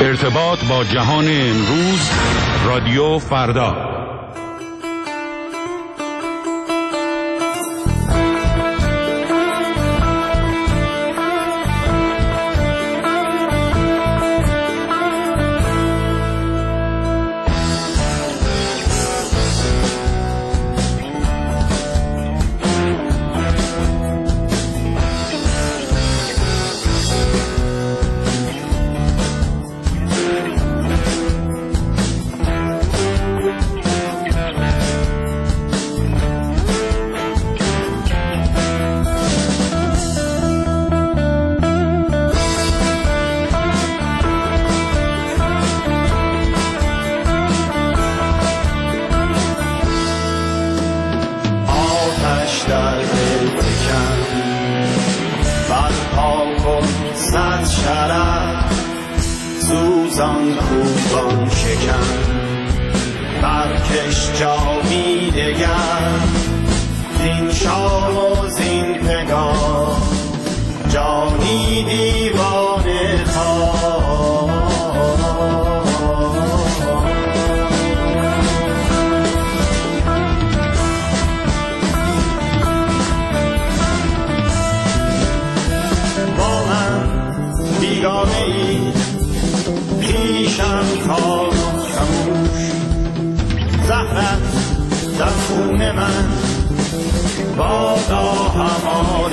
ارتباط با جهان امروز، رادیو فردا. سوزان کوبان شکن برکش جامی دگر زین شام و زین پگاه جانی دیوانه خواه با من بیگانه ای پیشم کار خموش زهرت در خون من بادا همار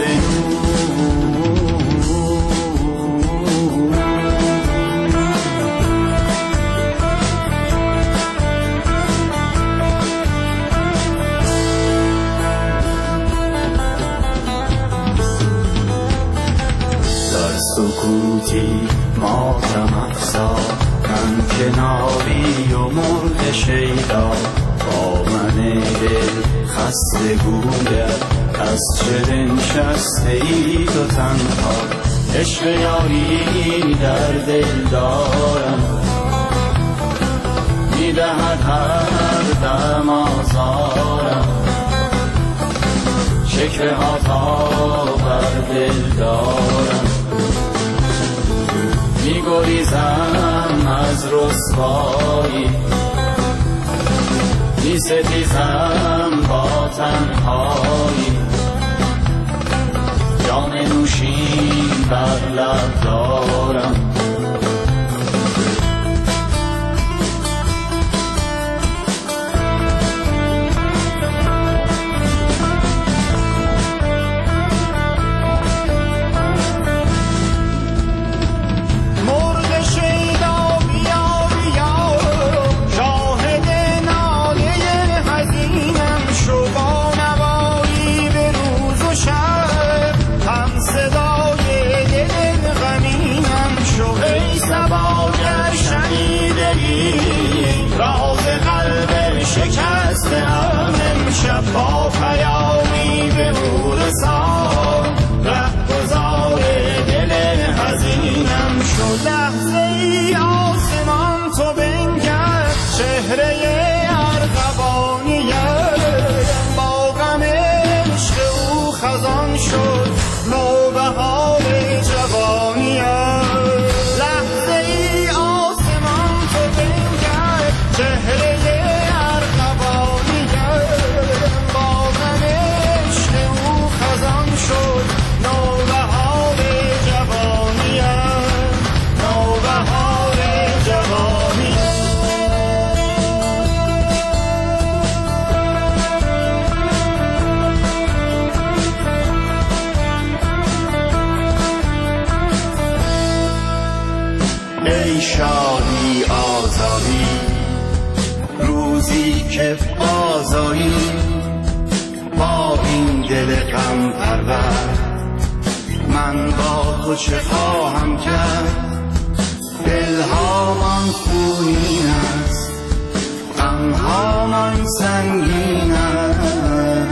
در سکوتی ماتم افزا من کناری و مرد شیدا با من دل خسته گوید از چه نشسته ای تو تنها عشق یاری در دل دارم میدهد هر دم آزارم شکوه ها تا بر دل دارم می‌گریزم از رسوایی می‌ستیزم با تنهایی جام نوشین بر لب دارم شب با پیامی به رسان رهگذار دل حزینم شد لحظه ای آسمان تو بنگر چهره ارغوانیه با غم عشق او خزان شد نوبهار جوانیه لحظه ای آسمان تو بنگر چهره ای شادی آزادی روزی که بازایی با این دل غم پرور من با تو چه خواهم کرد دلها من خونین است غمها من سنگین است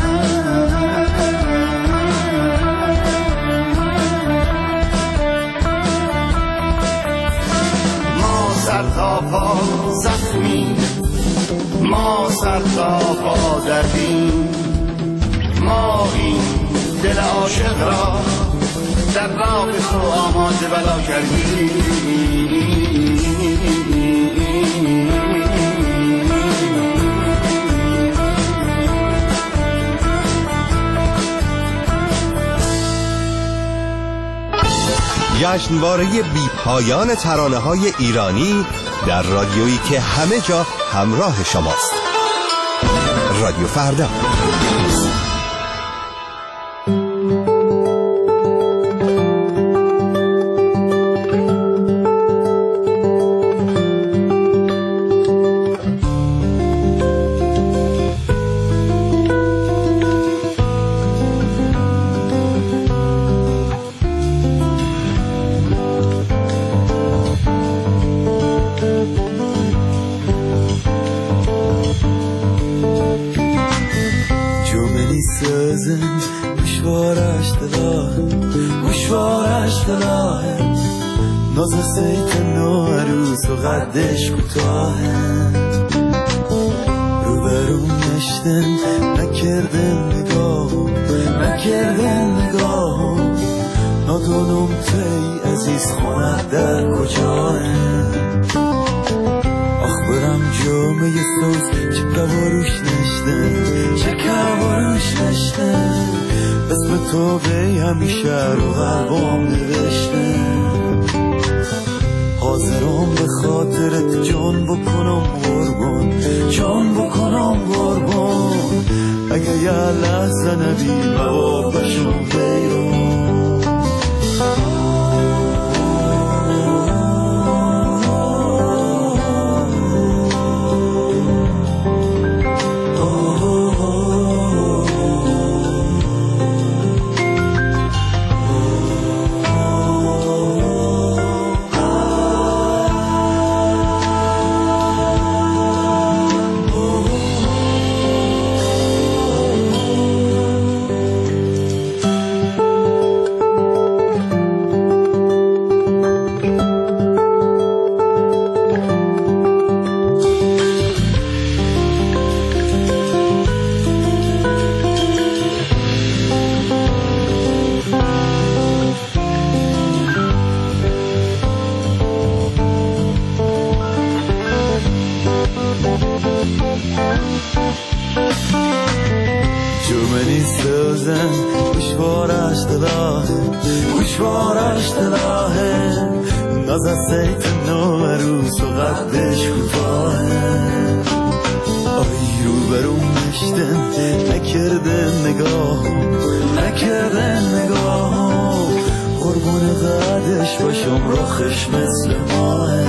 سر تا پا زخمی ما سر تا پا دردیم ما این دل عاشق را در راه تو آماده بلا کردیم جشنواره بی پایان ترانه‌های ایرانی در رادیویی که همه جا همراه شماست. رادیو فردا. قدش کوتاهه رو برون نشتن نکردن نگاه نادونم تی عزیز خونت در کجاه آخ برم جامعه سوز چه کواروش نشتن اسم تو به همیشه رو قلبم نوشتن حاضرم به خاطرت جان بکنم قربان اگه یه لحظه نبی موابشم بیرون گوشوارش دلاهه نازه سیت نو عروس و قدش کوتاهه آی رو برون نشتن نکردن نگاه قربون قدش باشم رخش مثل ماه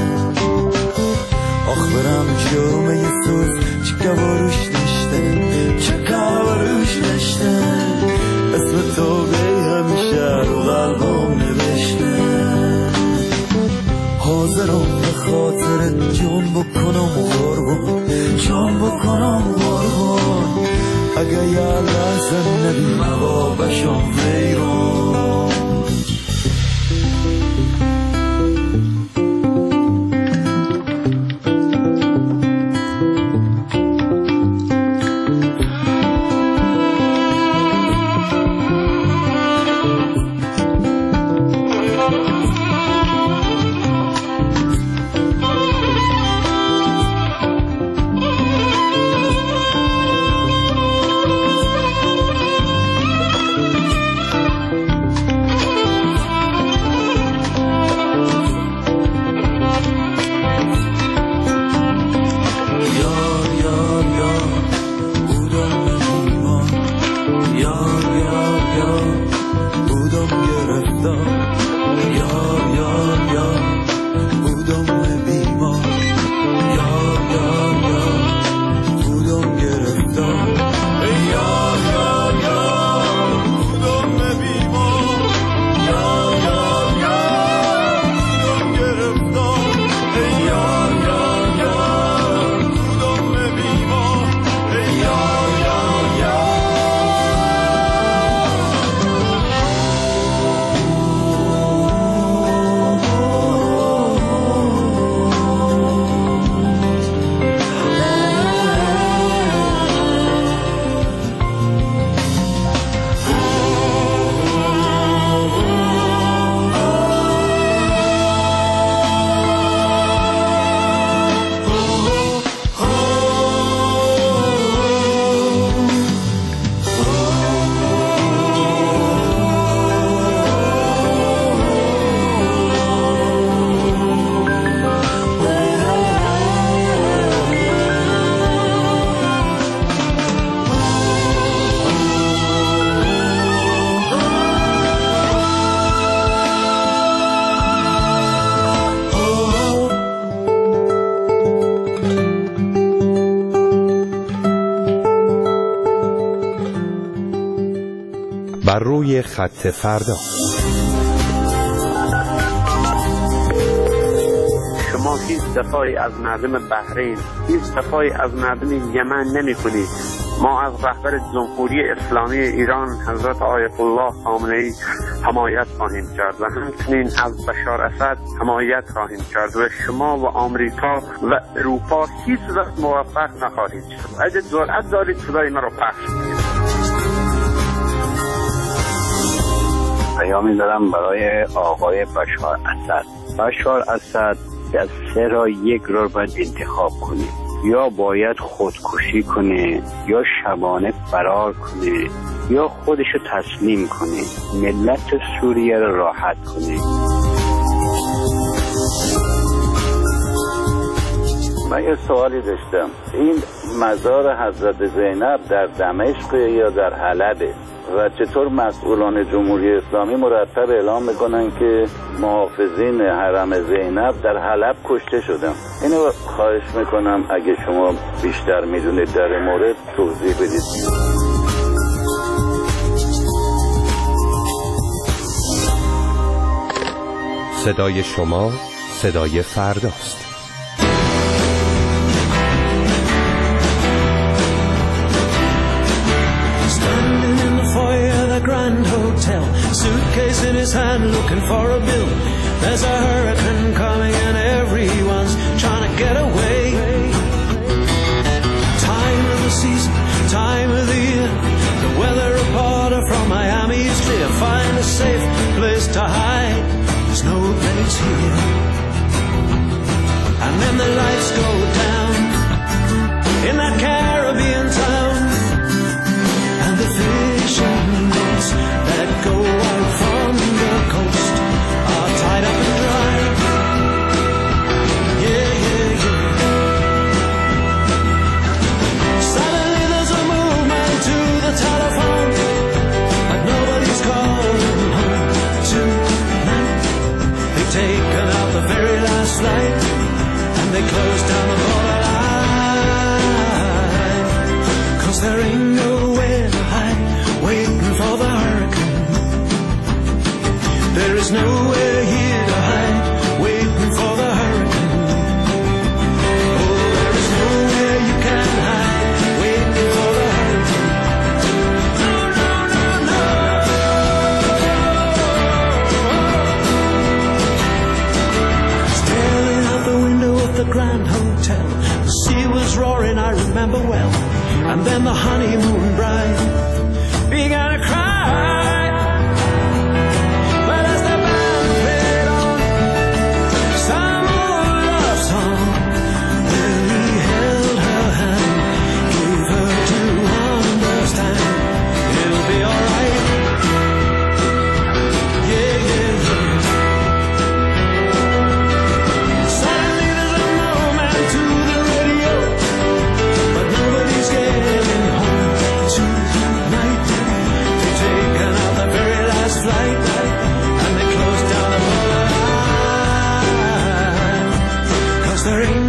آخ برم جامعه سوز چه کواروش نشتن اسم تو به همیشه رو قلبم نوشته حاضرم به خاطرت جان بکنم قربان اگه یه لحظه نبی موابشم ویرون صدای خط فردا. شما هیچ دفاعی از مردم بحرین، هیچ دفاعی از مردم یمن نمی کنید. ما از رهبر جمهوری اسلامی ایران حضرت آیت الله خامنه‌ای حمایت خواهیم کرد و همچنین از بشار اسد حمایت خواهیم کرد و شما و آمریکا و اروپا هیچ وقت موفق نخواهید شد. اگه جرأت دارید صدای ما رو پخش کنید. پیامی دارم برای آقای بشار اسد. بشار اسد از سه را یک را باید انتخاب کنه، یا باید خودکشی کنه، یا شبانه فرار کنه، یا خودشو تسلیم کنه، ملت سوریه را راحت کنه. من یه سوالی داشتم، این مزار حضرت زینب در دمشق یا در حلبه و چطور مسئولان جمهوری اسلامی مرتب اعلام میکنن که محافظین حرم زینب در حلب کشته شدن؟ اینو خواهش میکنم اگه شما بیشتر میدونید در مورد توضیح بدید. صدای شما صدای فرداست. Grand Hotel, suitcase in his hand looking for a bill. There's a hurricane coming and everyone's trying to get away. Time of the season, time of the year. The weather reporter from Miami is clear. Find a safe place to hide. There's no place here. And then the lights go down in that Caribbean town. And the fishing that go out from the coast are tied up and dry. Yeah, yeah, yeah. Suddenly there's a movement to the telephone, but nobody's calling home tonight. They've taken out the very last flight, and they closed down the borderline. 'Cause there ain't nowhere to hide, waiting for the hurricane. There is nowhere here to hide, waiting for the hurricane. Oh, there is nowhere you can hide, waiting for the hurricane. No, no, no, no. Staring out the window of the Grand Hotel, the sea was roaring, I remember well. And then the honeymoon bride began to cry. But as the band played on some old love song, then he held her hand, gave her to understand it'll be alright. Yeah, yeah, yeah. Suddenly there's a moment to the radio, but nobody's getting home tonight. They've taken out the very last flight, and they closed down the borderline. 'Cause there ain't